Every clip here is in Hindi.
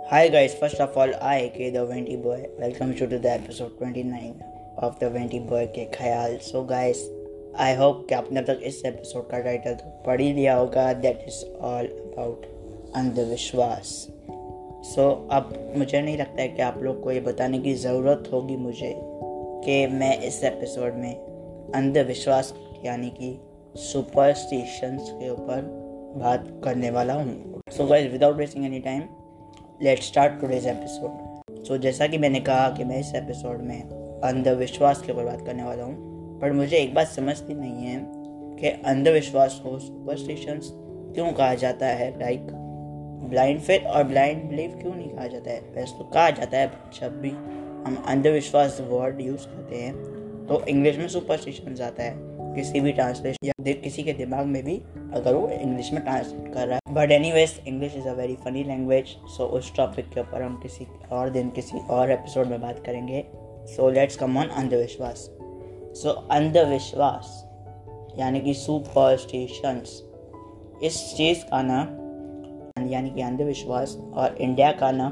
Hi guys, first of all, I K the Venti Boy welcomes you to the episode 29 of the Venti Boy के ख्याल. So guys, I hope कि आपने अब तक इस एपिसोड का टाइटल तो पढ़ ही लिया होगा. That is all about अंधविश्वास. So अब मुझे नहीं लगता है कि आप लोग को ये बताने की ज़रूरत होगी मुझे कि मैं इस एपिसोड में अंधविश्वास यानी कि सुपरस्टिशंस के ऊपर बात करने वाला हूँ. So guys, without wasting any time, let's start today's episode. So जैसा कि मैंने कहा कि मैं इस एपिसोड में अंधविश्वास के ऊपर बात करने वाला हूँ, पर मुझे एक बात समझती नहीं है कि अंधविश्वास को सुपरस्टिशंस क्यों कहा जाता है. लाइक ब्लाइंड फेथ और ब्लाइंड बिलीफ क्यों नहीं कहा जाता है. वैसे तो कहा जाता है, जब भी हम अंधविश्वास वर्ड यूज़ करते हैं तो इंग्लिश में सुपरस्टिशंस आता है, किसी भी ट्रांसलेशन या किसी के दिमाग में भी अगर वो इंग्लिश में ट्रांसलेट कर रहा है. But anyways, English is a very funny language. So उस टॉपिक के ऊपर हम किसी और दिन किसी और एपिसोड में बात करेंगे. सो लेट्स कम ऑन अंधविश्वास. सो अंधविश्वास यानी कि सुपरस्टिशंस, इस चीज़ का ना यानी कि अंधविश्वास और इंडिया का ना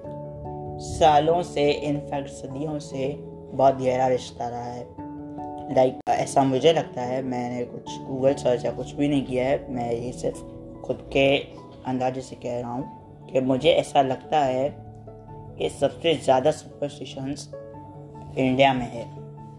सालों से, इनफैक्ट सदियों से बहुत गहरा रिश्ता रहा है. लाइक ऐसा मुझे लगता है. मैंने कुछ गूगल सर्च या कुछ भी नहीं किया है, मैं ये सिर्फ खुद के अंदाजे से कह रहा हूँ कि मुझे ऐसा लगता है कि सबसे ज़्यादा सुपरस्टिशंस इंडिया में है.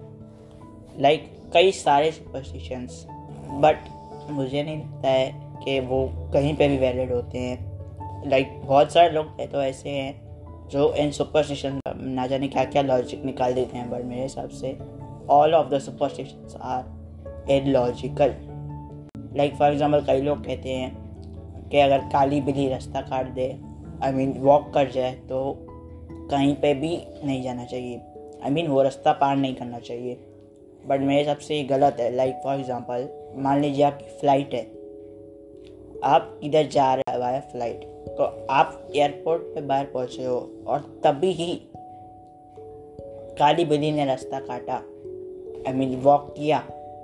लाइक कई सारे सुपरस्टिशंस, बट मुझे नहीं लगता है कि वो कहीं पे भी वैलिड होते हैं. लाइक बहुत सारे लोग तो ऐसे हैं जो इन सुपरस्टिशन ना जाने क्या क्या लॉजिक निकाल देते हैं, बट मेरे हिसाब से all of the superstitions are illogical. Like for example, कई लोग कहते हैं कि अगर काली बिल्ली रास्ता काट दे, वॉक कर जाए, तो कहीं पे भी नहीं जाना चाहिए. वो रास्ता पार नहीं करना चाहिए. बट मेरे हिसाब से ये गलत है. लाइक फॉर एग्जांपल, मान लीजिए आपकी फ़्लाइट है, आप इधर जा रहे हैं वाया फ्लाइट, तो आप एयरपोर्ट पे बाहर पहुँचे हो और तभी ही काली बिल्ली ने रास्ता काटा, वॉक किया,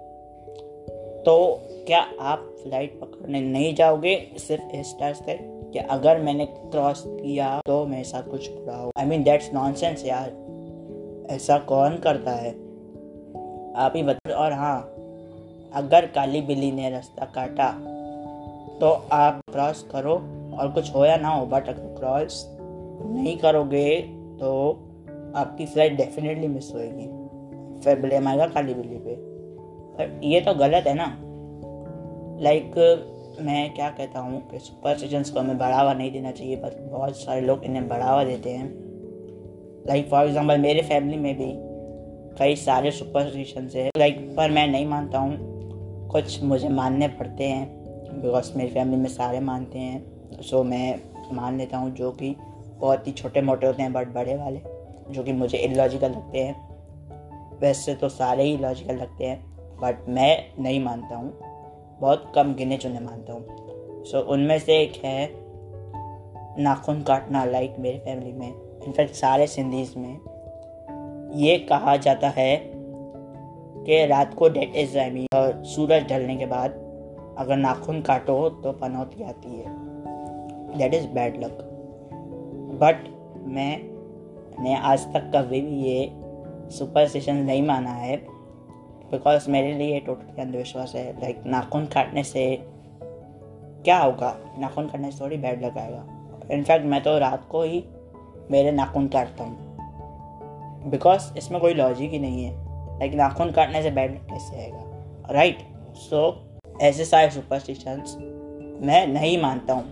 तो क्या आप फ्लाइट पकड़ने नहीं जाओगे सिर्फ इस डर से कि अगर मैंने क्रॉस किया तो मेरे साथ कुछ बुरा हो. दैट्स नॉनसेंस यार. ऐसा कौन करता है, आप ही बताओ. और हाँ, अगर काली बिल्ली ने रास्ता काटा तो आप क्रॉस करो और कुछ हो या ना हो, बट अगर क्रॉस नहीं करोगे तो आपकी फ्लाइट डेफिनेटली मिस होएगी. फिर ब्लेम आएगा काली बिल्ली पे. पर ये तो गलत है ना. लाइक मैं क्या कहता हूँ कि सुपरस्टिशंस को हमें बढ़ावा नहीं देना चाहिए, पर बहुत सारे लोग इन्हें बढ़ावा देते हैं. लाइक फॉर एग्जांपल, मेरे फैमिली में भी कई सारे सुपरस्टिशंस है. पर मैं नहीं मानता हूँ. कुछ मुझे मानने पड़ते हैं बिकॉज मेरी फैमिली में सारे मानते हैं. सो मैं मान लेता हूँ, जो कि बहुत ही छोटे मोटे होते हैं, बट बड़े वाले जो कि मुझे इलॉजिकल लगते हैं. वैसे तो सारे ही लॉजिकल लगते हैं, बट मैं नहीं मानता हूँ. बहुत कम गिने चुने मानता हूँ. सो उनमें से एक है नाखून काटना. लाइक मेरे फैमिली में, इनफैक्ट सारे सिंधीज में ये कहा जाता है कि रात को डेट इज और सूरज ढलने के बाद अगर नाखून काटो तो पनौती आती है. That is bad luck. But मैंने आज तक कभी भी ये सुपरस्टिशन नहीं माना है, बिकॉज मेरे लिए ये टोटली अंधविश्वास है. लाइक नाखून काटने से क्या होगा, नाखून काटने से थोड़ी बैड लग आएगा. इनफैक्ट मैं तो रात को ही मेरे नाखून काटता हूँ, बिकॉज इसमें कोई लॉजिक ही नहीं है. लाइक नाखून काटने से बैड लग कैसे आएगा, राइट. सो ऐसे सारे सुपरस्टिशंस मैं नहीं मानता हूँ.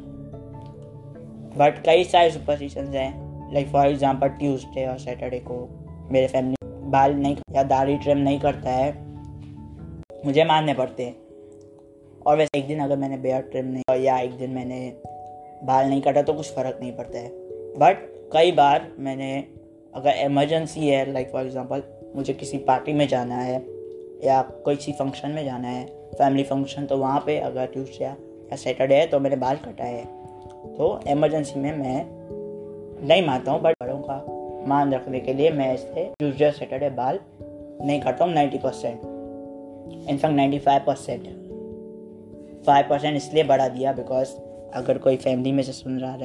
बट कई सारे सुपरस्टिशंस हैं. लाइक फॉर एग्जांपल, ट्यूसडे और सैटरडे को मेरे फैमिली बाल नहीं या दाढ़ी ट्रिम नहीं करता है, मुझे मानने पड़ते हैं. और वैसे एक दिन अगर मैंने बियर्ड ट्रिम नहीं या एक दिन मैंने बाल नहीं काटा तो कुछ फ़र्क नहीं पड़ता है. बट कई बार मैंने, अगर इमरजेंसी है, लाइक फॉर एग्जांपल मुझे किसी पार्टी में जाना है या किसी फंक्शन में जाना है, फैमिली फंक्शन, तो वहाँ पे अगर ट्यूसडे या सैटरडे है तो मैंने बाल कटाए हैं, तो इमरजेंसी में मैं नहीं मानता हूँ. बट बड़ों का मान रखने के लिए मैं इससे ट्यूसडे सैटरडे बाल नहीं काटता हूँ. 90%, इनफैक्ट 95%. 5% इसलिए बढ़ा दिया बिकॉज अगर कोई फैमिली में से सुन रहा रहेगा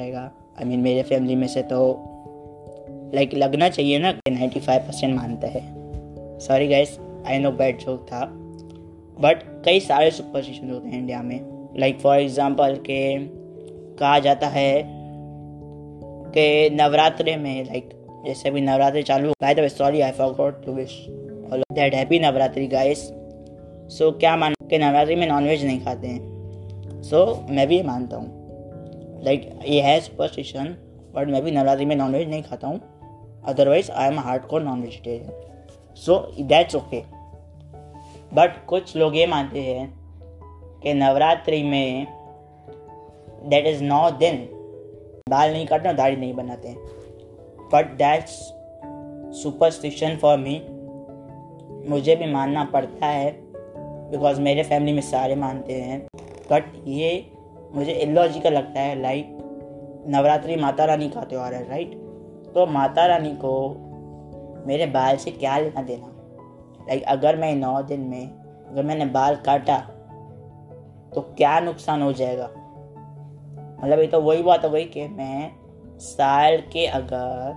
मेरे फैमिली में से तो लगना चाहिए ना कि 95% मानता है। Sorry guys, I know bad joke था, बट कई सारे सुपरस्टिशन होते हैं इंडिया में। फॉर एग्जांपल के कहा जाता है कि नवरात्रि में जैसे अभी नवरात्रि चालू, by the way sorry I forgot to wish all that happy Navratri guys. So क्या मान के नवरात्रि में नॉनवेज नहीं खाते हैं। सो मैं भी मानता हूँ ये है सुपरस्टिशन, बट मैं भी नवरात्रि में नॉनवेज नहीं खाता हूँ। Otherwise I am hardcore non vegetarian, so that's okay. But कुछ लोग ये मानते हैं कि नवरात्रि में दैट इज 9 दिन बाल नहीं काटते, दाढ़ी नहीं बनाते हैं, but that's superstition for me. मुझे भी मानना पड़ता है बिकॉज मेरे फैमिली में सारे मानते हैं, बट ये मुझे इलॉजिकल लगता है। नवरात्रि माता रानी का त्यौहार है, राइट? तो माता रानी को मेरे बाल से क्या लेना देना? अगर मैं 9 दिन में अगर मैंने बाल काटा तो क्या नुकसान हो जाएगा? ये तो वही बात हो गई कि मैं साल के अगर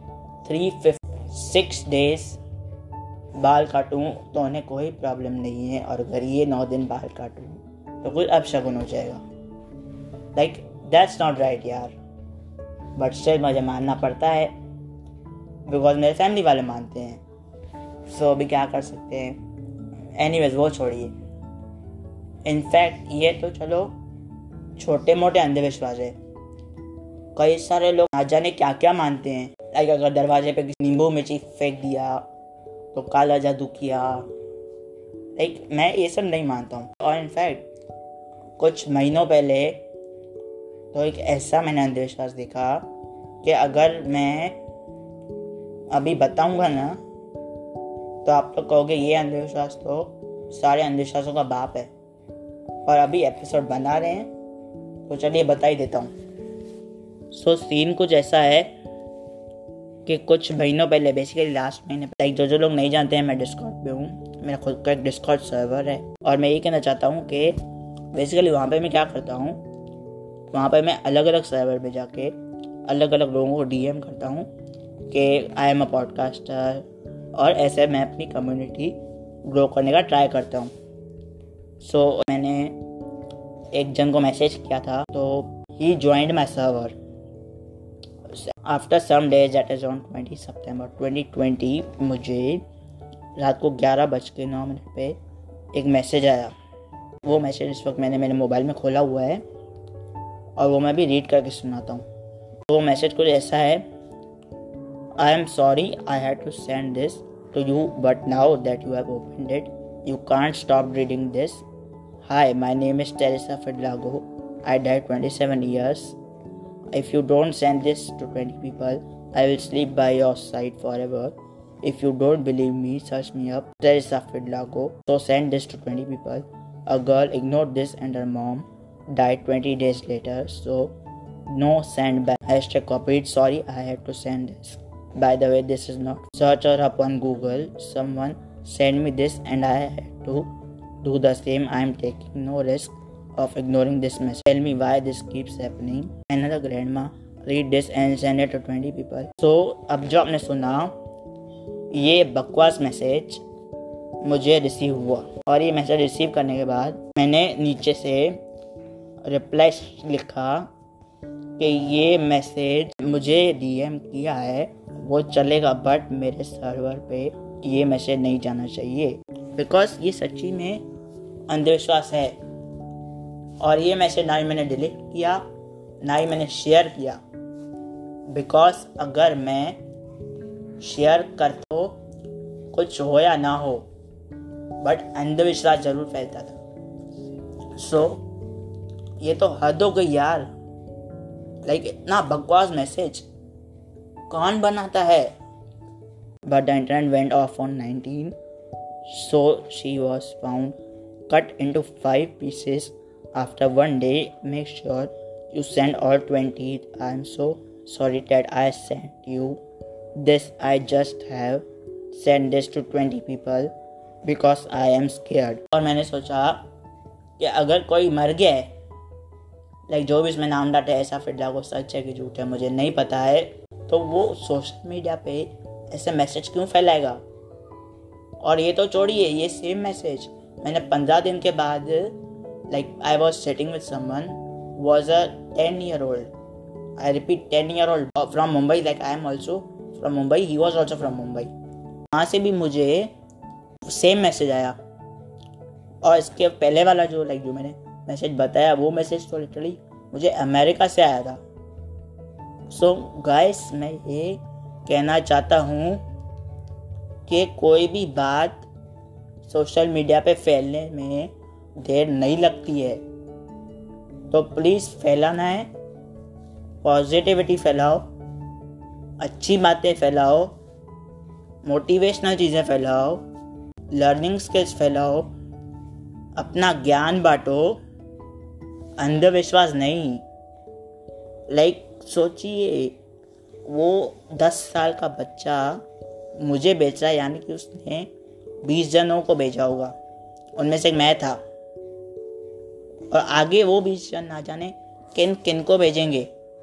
356 डेज बाल काटूं तो उन्हें कोई प्रॉब्लम नहीं है, और अगर ये 9 दिन बाल काटूं तो कुछ अपशगुन हो जाएगा। दैट्स नॉट राइट यार, बट स्टिल मुझे मानना पड़ता है बिकॉज मेरे फैमिली वाले मानते हैं। सो अभी क्या कर सकते हैं। एनीवेज वो छोड़िए। इनफैक्ट ये तो चलो छोटे मोटे अंधविश्वास है, कई सारे लोग ना जाने क्या क्या मानते हैं। अगर दरवाजे पे किसी नींबू मिर्ची फेंक दिया तो काला जादू किया। मैं ये सब नहीं मानता हूँ। और इनफैक्ट कुछ महीनों पहले तो एक ऐसा मैंने अंधविश्वास देखा कि अगर मैं अभी बताऊंगा ना तो आप लोग कहोगे ये अंधविश्वास तो सारे अंधविश्वासों का बाप है। और अभी एपिसोड बना रहे हैं तो चलिए बता ही देता हूँ। सो सीन कुछ ऐसा है कि कुछ महीनों पहले, बेसिकली लास्ट महीने, जो लोग नहीं जानते हैं मैं डिस्कॉर्ड पे हूँ। मेरा खुद का एक डिस्कॉर्ड सर्वर है, और मैं ये कहना चाहता हूँ कि बेसिकली वहाँ पे मैं क्या करता हूँ, वहाँ पे मैं अलग अलग सर्वर में जाके अलग अलग लोगों को डीएम करता हूँ कि आई एम अ पॉडकास्टर, और ऐसे मैं अपनी कम्युनिटी ग्रो करने का ट्राई करता हूँ। सो मैंने एक जन को मैसेज किया था, तो ही joined my server after some days, that is on 20 सितंबर 2020। मुझे रात को 11:09 पे एक मैसेज आया। वो मैसेज इस वक्त मैंने मेरे मोबाइल में खोला हुआ है और वो मैं भी रीड करके सुनाता हूँ। वो मैसेज कुछ ऐसा है, I am sorry I had to send this to you, but now that you have opened it you can't stop reading this. Hi, my name is Teresa Fidalgo, I died 27 years. If you don't send this to 20 people, I will sleep by your side forever. If you don't believe me, search me up, Teresa Fidlago. So send this to 20 people. A girl ignored this and her mom died 20 days later. So no send back. Hashtag copied. Sorry, I had to send this. By the way, this is not. Search her up on Google. Someone send me this and I had to do the same. I am taking no risk of ignoring this message. Tell me why this keeps happening. Another grandma, read this and send it to 20 people. So अब जो आपने सुना, ये बकवास मैसेज मुझे रिसीव हुआ, और ये मैसेज रिसीव करने के बाद मैंने नीचे से रिप्लाई लिखा कि ये मैसेज मुझे डीएम किया है वो चलेगा, बट मेरे सर्वर पे ये मैसेज नहीं जाना चाहिए, बिकॉज ये सच्ची में अंधविश्वास है। और ये मैसेज ना ही मैंने डिलीट किया ना ही मैंने शेयर किया, बिकॉज अगर मैं शेयर कर तो कुछ हो या ना हो, बट अंधविश्वास जरूर फैलता था। सो ये तो हद हो गई यार। इतना बकवास मैसेज कौन बनाता है? But the internet went off on 19, so she was found cut into 5 pieces after 1 day. Make sure you send all 20. I am so sorry that I sent you this. I just have sent this to 20 people because I am scared. और मैंने सोचा कि अगर कोई मर गया है लाइक जो भी उसमें नाम डाटा है, ऐसा फिर वो सच है कि झूठ है मुझे नहीं पता है, तो वो सोशल मीडिया पे ऐसे मैसेज क्यों फैलाएगा। और ये तो छोड़िए, ये सेम मैसेज मैंने 15 दिन के बाद, like I was sitting with someone was a 10-year-old, I repeat 10-year-old from Mumbai, like I am also from Mumbai, he was also from Mumbai. वहाँ से भी मुझे सेम मैसेज आया। और इसके पहले वाला जो मैंने मैसेज बताया, वो मैसेज तो लिटरली मुझे अमेरिका से आया था। सो गाइस, मैं ये कहना चाहता हूँ कि कोई भी बात सोशल मीडिया पे फैलने में देर नहीं लगती है, तो प्लीज़ फैलाना है, पॉजिटिविटी फैलाओ, अच्छी बातें फैलाओ, मोटिवेशनल चीज़ें फैलाओ, लर्निंग स्किल्स फैलाओ, अपना ज्ञान बांटो, अंधविश्वास नहीं। लाइक सोचिए, वो 10 साल का बच्चा मुझे बेच रहा है, यानी कि उसने 20 जनों को भेजा होगा, उनमें से मैं था, और आगे वो 20 जन ना जाने किन किन को भेजेंगे।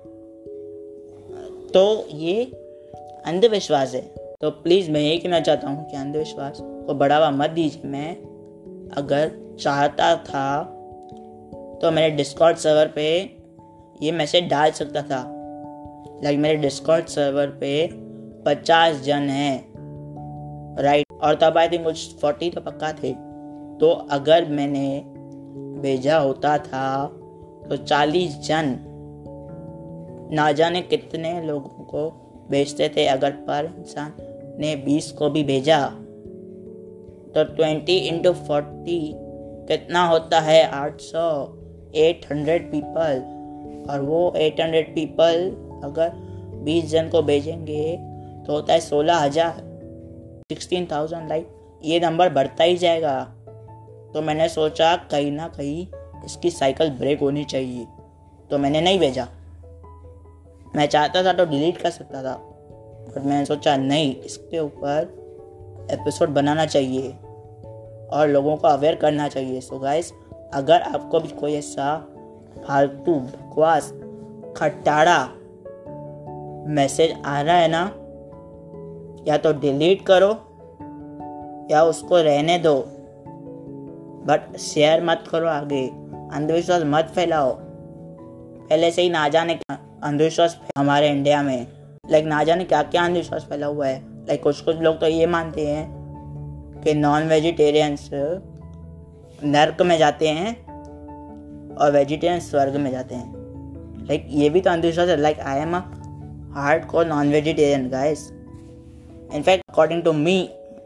तो ये अंधविश्वास है। तो प्लीज़ मैं ये कहना चाहता हूँ कि अंधविश्वास को बढ़ावा मत दीजिए। मैं अगर चाहता था तो मेरे डिस्कॉर्ड सर्वर पे ये मैसेज डाल सकता था। लाइक मेरे डिस्कॉर्ड सर्वर पे 50 जन हैं, राइट, और तब आई थिंक कुछ 40 तो पक्का थे। तो अगर मैंने भेजा होता था तो 40 जन ना जाने कितने लोगों को भेजते थे। अगर पर इंसान ने 20 को भी भेजा तो 20 × 40 कितना होता है? 800 पीपल। और वो 800 पीपल अगर 20 जन को भेजेंगे तो होता है 16,000, 16,000। लाइक ये नंबर बढ़ता ही जाएगा। तो मैंने सोचा कहीं ना कहीं इसकी साइकिल ब्रेक होनी चाहिए, तो मैंने नहीं भेजा। मैं चाहता था तो डिलीट कर सकता था, बट मैंने सोचा नहीं, इसके ऊपर एपिसोड बनाना चाहिए और लोगों को अवेयर करना चाहिए। सो गाइस, अगर आपको भी कोई ऐसा फालतू बकवास खटाड़ा मैसेज आ रहा है ना, या तो डिलीट करो या उसको रहने दो, बट शेयर मत करो आगे। अंधविश्वास मत फैलाओ। पहले से ही ना जाने क्या अंधविश्वास हमारे इंडिया में, लाइक ना जाने क्या क्या अंधविश्वास फैला हुआ है। लाइक कुछ लोग तो ये मानते हैं कि नॉन वेजिटेरियंस नर्क में जाते हैं और वेजिटेरियन स्वर्ग में जाते हैं। लाइक ये भी तो अंधविश्वास है। Like I am a hardcore non vegetarian guys. In fact according to me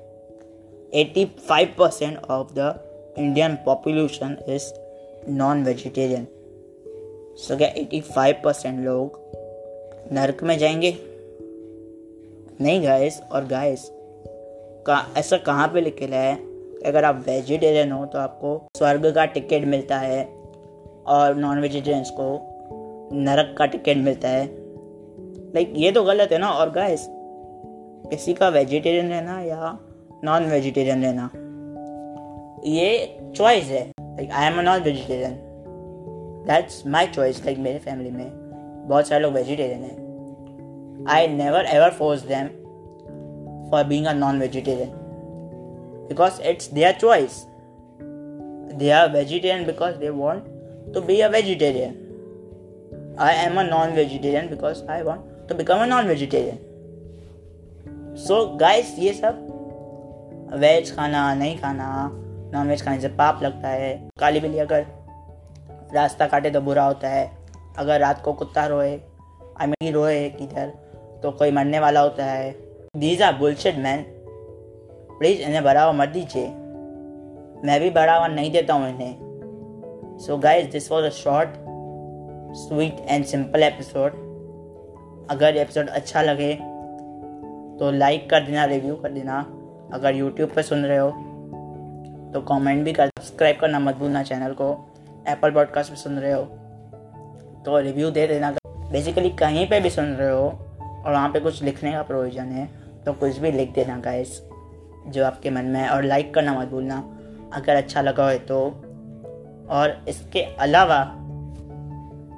85% of the Indian population is non-vegetarian. So क्या 85% लोग नरक में जाएंगे? नहीं गाइस। और गाइस ऐसा कहाँ पे लिखा है? अगर आप वेजिटेरियन हो तो आपको स्वर्ग का टिकट मिलता है और नॉन वेजिटेरियंस को नरक का टिकट मिलता है। लाइक ये तो गलत है ना। और गाइस, किसी का वेजिटेरियन रहना या नॉन वेजिटेरियन रहना ये चॉइस है। Like I am a non vegetarian, that's my choice. Like मेरे फैमिली में बहुत सारे लोग वेजिटेरियन हैं। I never ever force them for being a non vegetarian because it's their choice. They are vegetarian because they want to be a vegetarian. I am a non vegetarian because I want to become a non vegetarian. So guys, ये सब वेज खाना नहीं खाना, नॉन वेज खाने से पाप लगता है। काली बिल्ली अगर रास्ता काटे तो बुरा होता है। अगर रात को कुत्ता रोए, रोए किधर, तो कोई मरने वाला होता है। These are bullshit man. Please इन्हें बढ़ावा मत दीजिए। मैं भी बढ़ावा नहीं देता हूँ इन्हें। So guys, this was a short sweet and simple episode. अगर एपिसोड अच्छा लगे तो लाइक कर देना, रिव्यू कर देना। अगर यूट्यूब पे सुन रहे हो तो कमेंट भी कर, सब्सक्राइब करना मत भूलना चैनल को। एप्पल पॉडकास्ट पे सुन रहे हो तो रिव्यू दे देना। बेसिकली कहीं पे भी सुन रहे हो और वहाँ पे कुछ लिखने का प्रोविज़न है तो कुछ भी लिख देना गाइस, जो आपके मन में है। और लाइक करना मत भूलना अगर अच्छा लगा हो तो। और इसके अलावा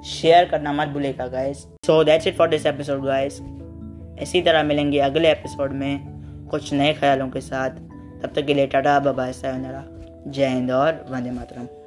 शेयर करना मत भूलेगा guys. So that's it for this episode guys. इसी तरह मिलेंगे अगले एपिसोड में कुछ नए ख्यालों के साथ। तब तक के लिए टाटा बाय बाय, सायोनारा, जय हिंद और वंदे मातरम।